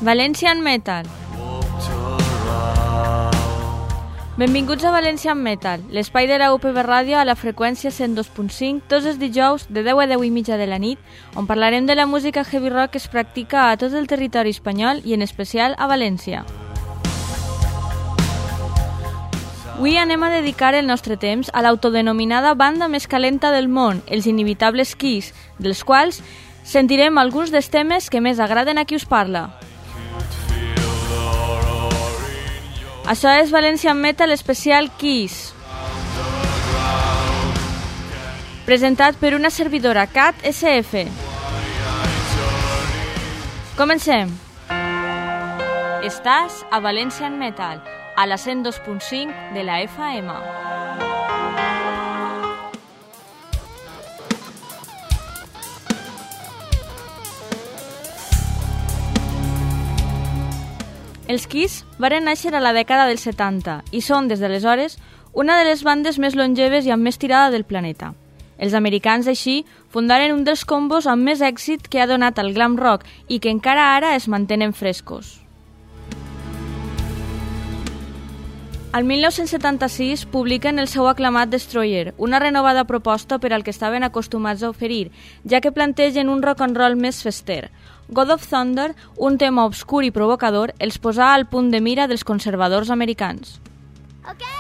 Valencian Metal. Benvinguts a Valencian Metal, l'espai de la UPB Ràdio a la freqüència 102.5, tots els dijous de 10 a 10 i mitja de la nit, on parlarem de la música heavy rock que es practica a tot el territori espanyol i en especial a València. Avui anem a dedicar el nostre temps a l'autodenominada banda més calenta del món, els inevitables Kiss, dels quals sentirem alguns dels temes que més agraden a qui us parla. Això és Valencian Metal especial Kiss, presentat per una servidora Cat SF. Comencem. Estàs a Valencian Metal, a la 102.5 de la FM. Els Kiss varen néixer a la dècada dels 70 i són, des d'aleshores, una de les bandes més longeves i amb més tirada del planeta. Els americans, així, fundaren un dels combos amb més èxit que ha donat el glam rock i que encara ara es mantenen frescos. Al 1976 publiquen el seu aclamat Destroyer, una renovada proposta per al que estaven acostumats a oferir, ja que plantegen un rock and roll més fester. God of Thunder, un tema obscur i provocador, els posà al punt de mira dels conservadors americans. Okay.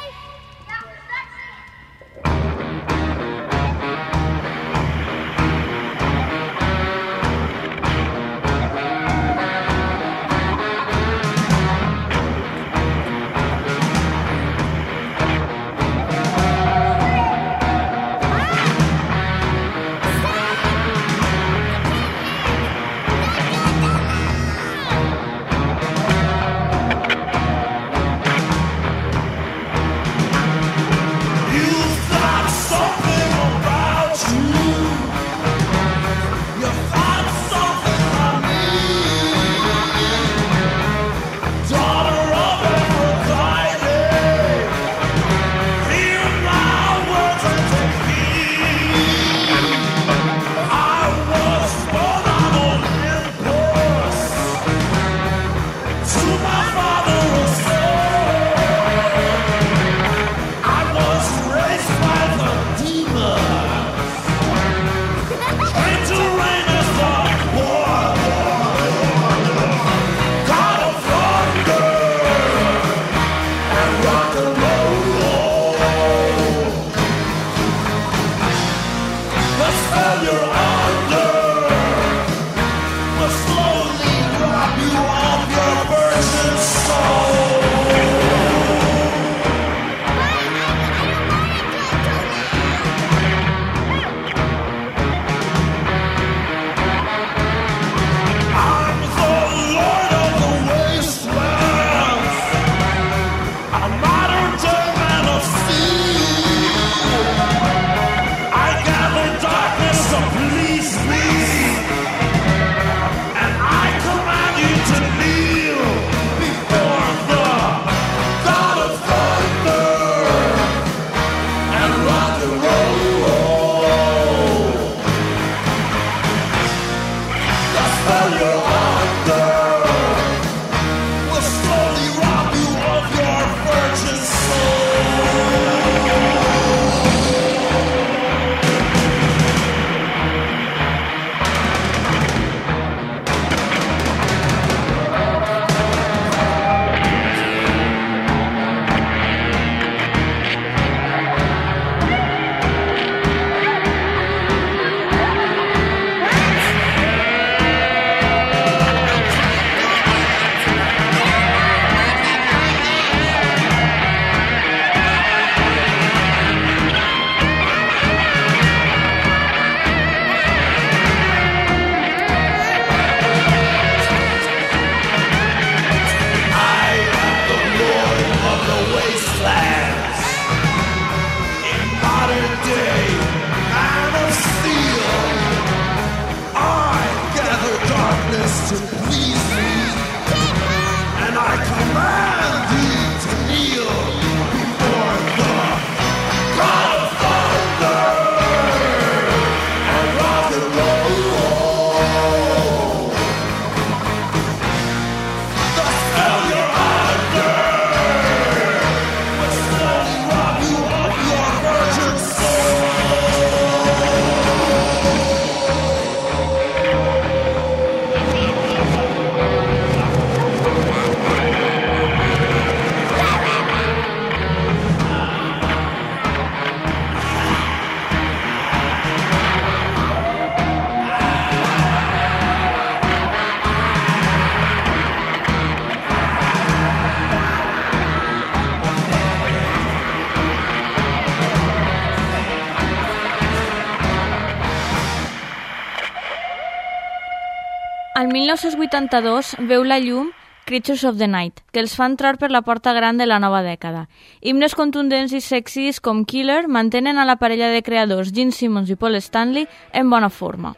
Al 1982 veu la llum Creatures of the Night, que els fa entrar per la porta gran de la nova dècada. Himnes contundents i sexis com Killer mantenen a la parella de creadors Gene Simmons i Paul Stanley en bona forma.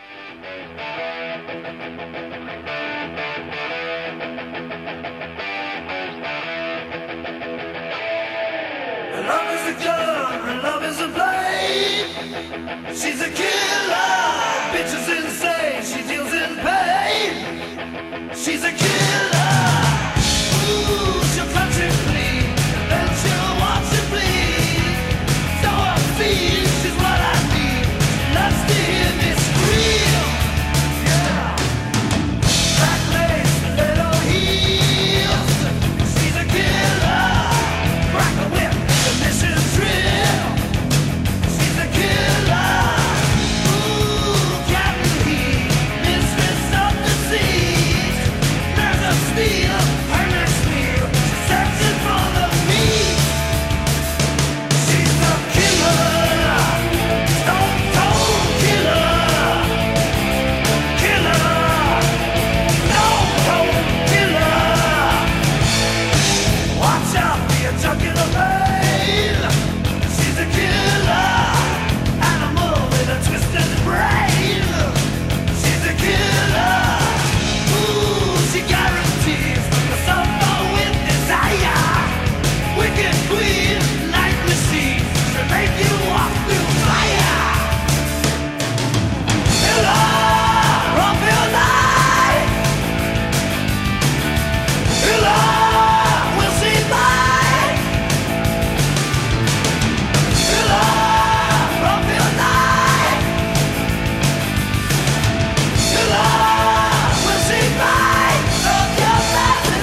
Love is a gun, love is a blade. She's a killer, bitch is insane. She deals in pain. She's a killer. Ooh, she'll cut you clean, then she'll watch you bleed. So I feel she's what I need. She loves to hear me scream. Yeah. Black lace, little heels. She's a killer. Rock the whip. She's a killer. Ooh, Captain Heat, mistress of the seas. There's a steel, her next meal. She's searching for the meat. She's a killer, stone cold killer. Killer, stone cold killer. Watch out, be a junkie of the pain. She's a killer, animal with a twisted brain. She's a killer, ooh, she guarantees the suffer with desire. Wicked queen, night machine, she'll make you walk through fire. Killer of your life. Killer, will she bite? Killer of your life. Killer, will she bite? Of your last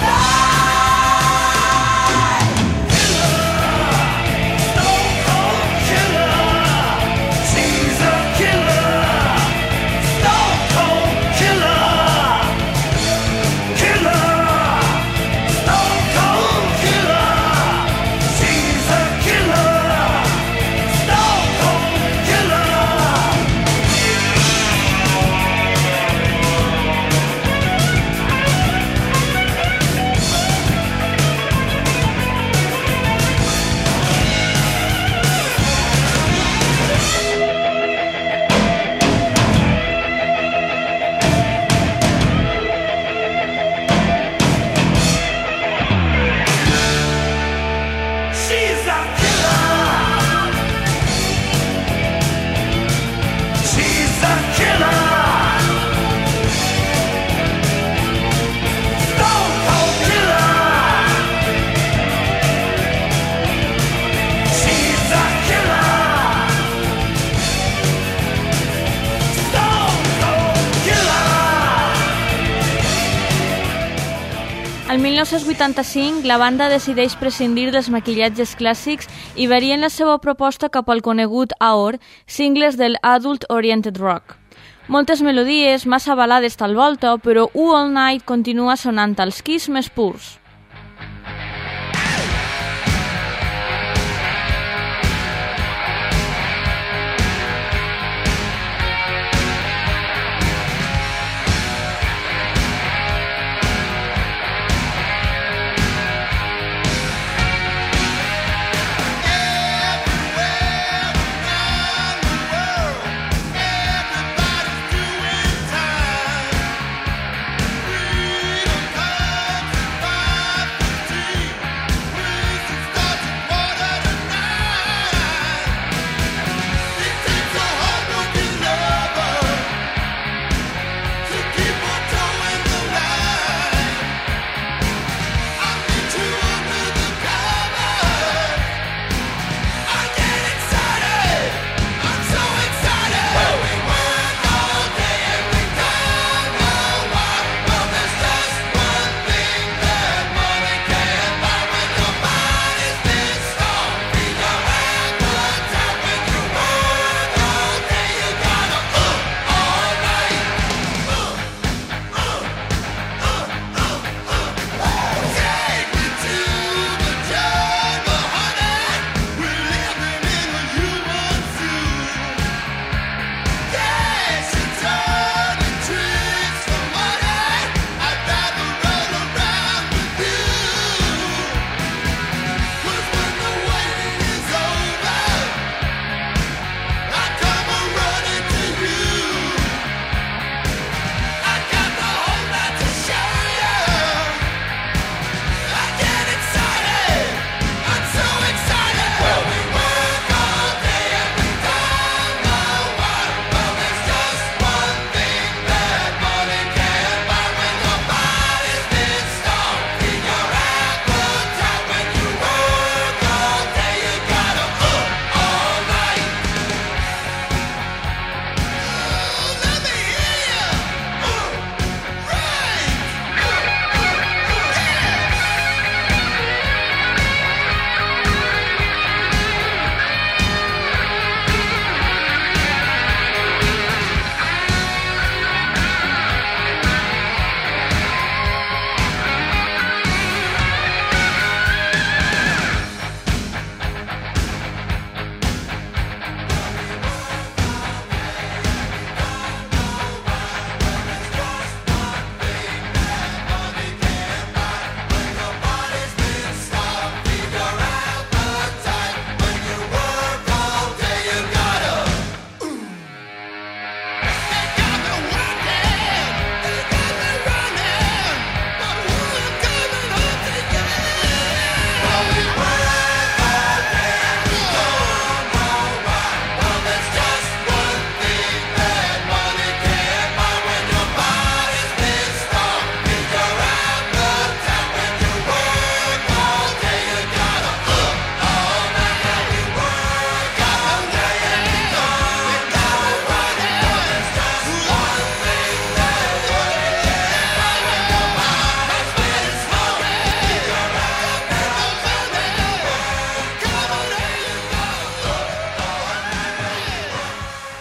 life. Killer, stone cold killer. She's a killer, stone cold killer. Killer, stone cold killer. She's a killer, stone cold killer. She's a killer. She's a killer. Stone cold killer. She's a killer. Stone cold killer. Al 1985, la banda decideix prescindir dels maquillatges clàssics i varien la seva proposta cap al conegut AOR, singles del Adult Oriented Rock. Moltes melodies, massa balades tal volta, però All Night continua sonant als Kiss més purs. Everywhere around the world, everybody's doing time. Freedom comes to find.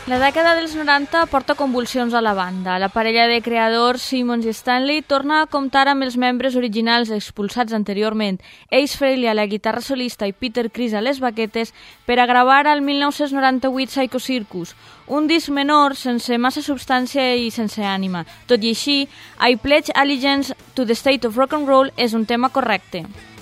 La dècada dels 90 porta convulsions a la banda. La parella de creadors, Simmons i Stanley, torna a comptar amb els membres originals expulsats anteriorment, Ace Frehley a la guitarra solista i Peter Criss a les baquetes, per a gravar el 1998 Psycho Circus, un disc menor sense massa substància i sense ànima. Tot i així, I Pledge Allegiance to the State of Rock and Roll és un tema correcte.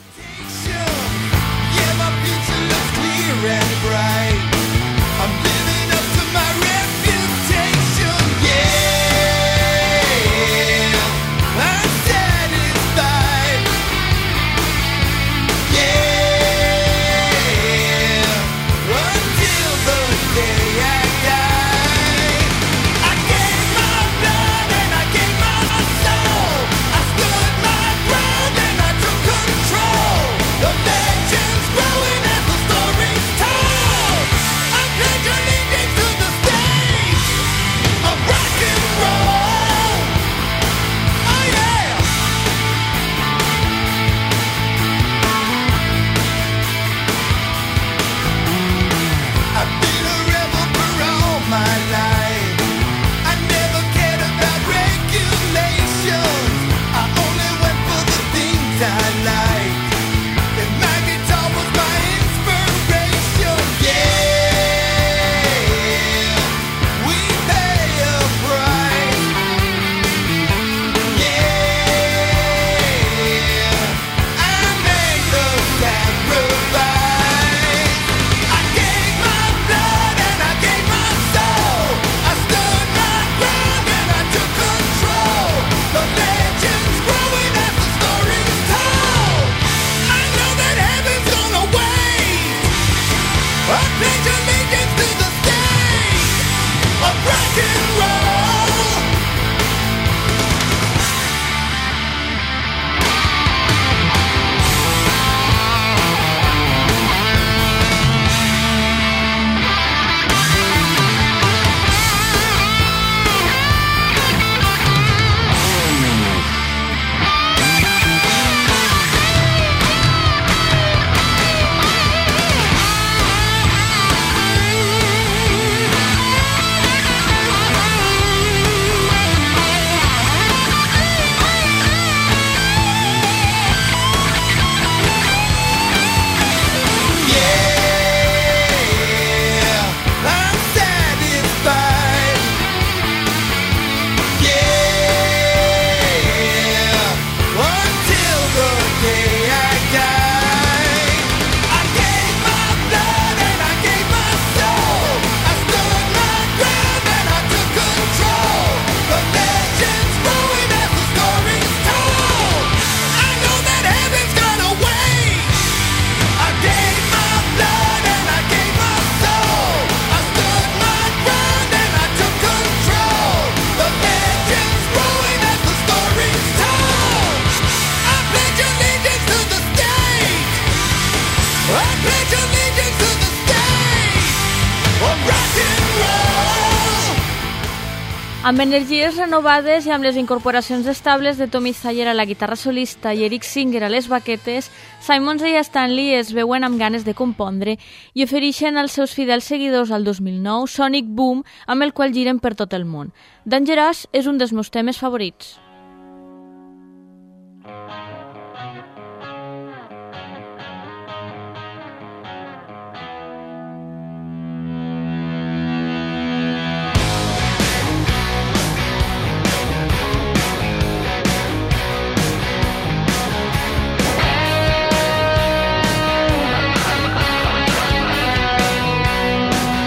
Amb energies renovades i amb les incorporacions estables de Tommy Thayer a la guitarra solista i Eric Singer a les baquetes, Simmons i Stanley es veuen amb ganes de compondre i ofereixen als seus fidels seguidors al 2009 Sonic Boom, amb el qual giren per tot el món. Dangerous és un dels meus temes favorits.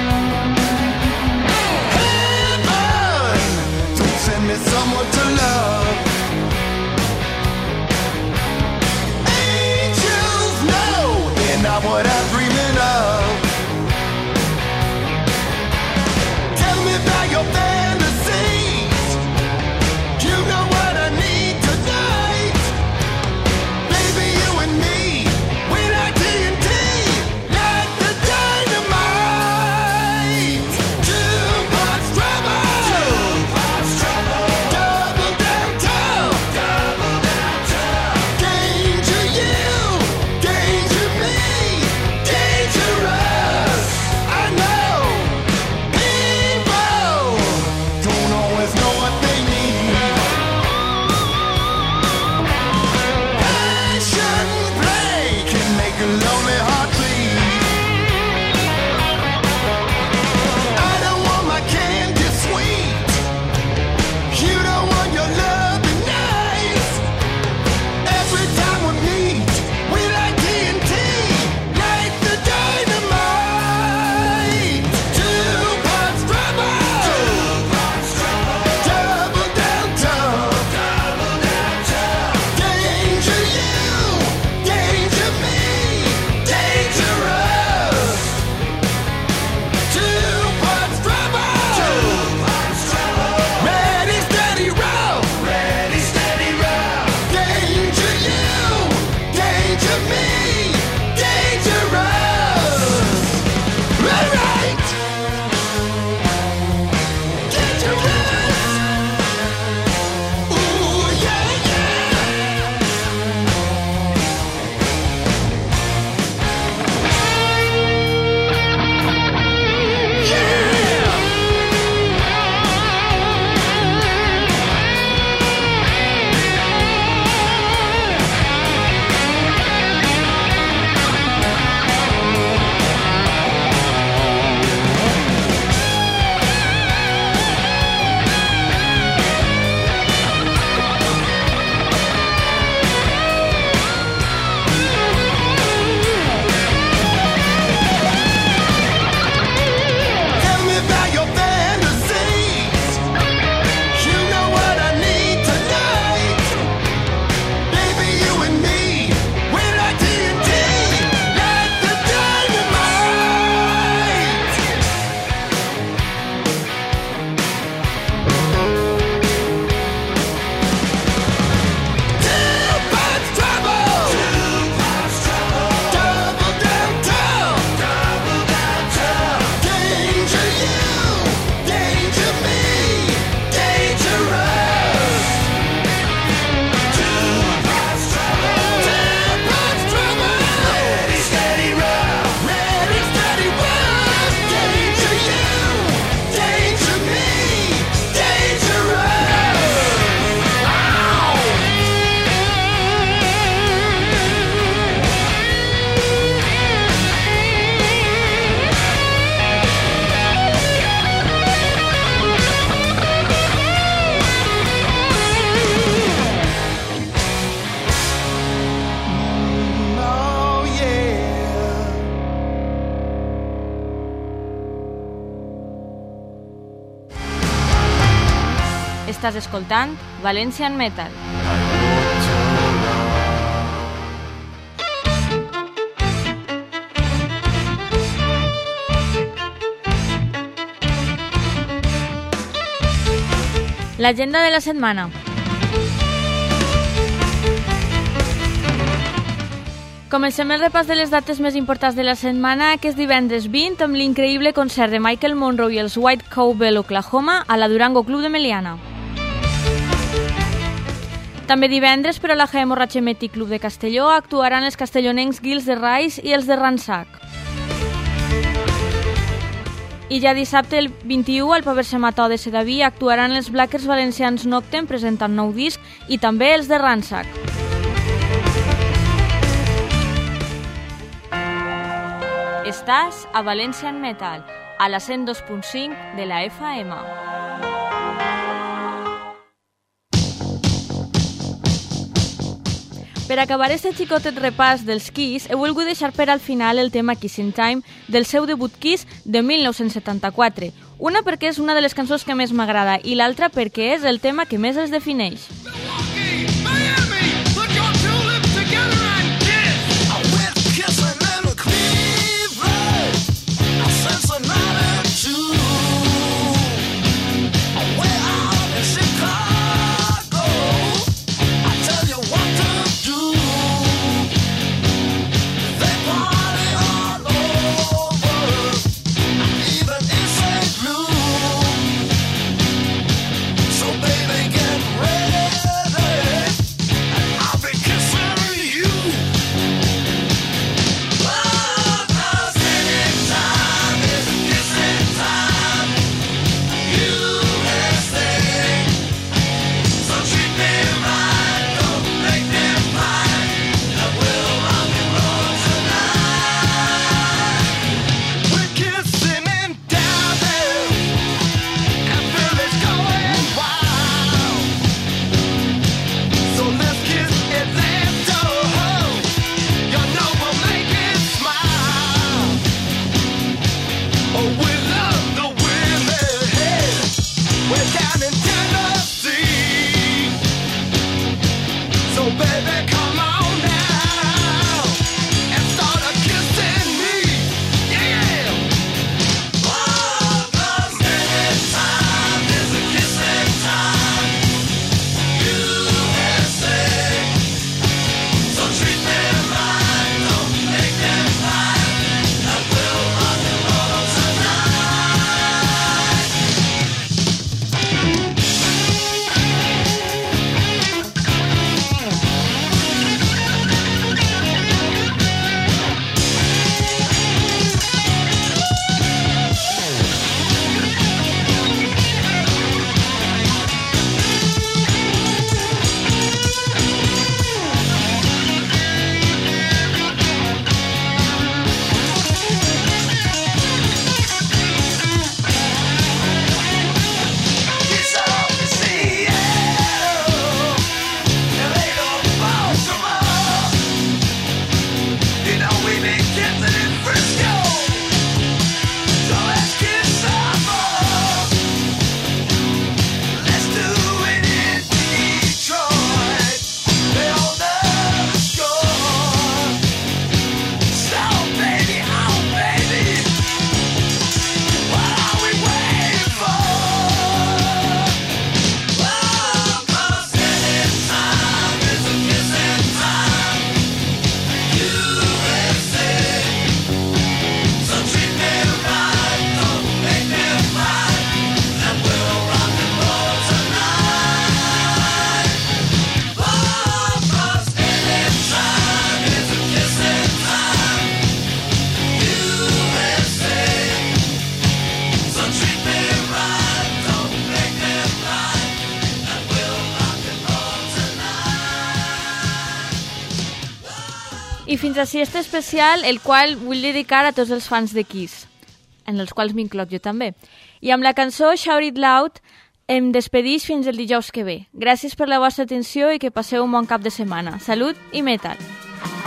Someone to love. Estàs escoltant Valencian Metal. L'agenda de la setmana. Comencem el repàs de les dates més importants de la setmana, que és divendres 20, amb l'increïble concert de Michael Monroe i els White Cowbell Oklahoma a la Durango Club de Meliana. També divendres, però a la Jaén Morratxemeti Club de Castelló, actuaran els castellonencs Guils de Rais i els de Ransac. I ja dissabte, el 21, al Pavers Mató de Sedaví, actuaran els Blackers Valencians Noctem presentant nou disc i també els de Ransac. Estàs a Valencian Metal, a la 102.5 de la FM. Per acabar este xicotet repàs dels Kiss, he volgut deixar per al final el tema Kissing Time del seu debut Kiss de 1974. Una perquè és una de les cançons que més m'agrada i l'altra perquè és el tema que més els defineix. I fins així este especial, el qual vull dedicar a tots els fans de Kiss, en els quals m'incloc jo també. I amb la cançó Shout It Loud em despedix fins el dijous que ve. Gràcies per la vostra atenció i que passeu un bon cap de setmana. Salut i metal!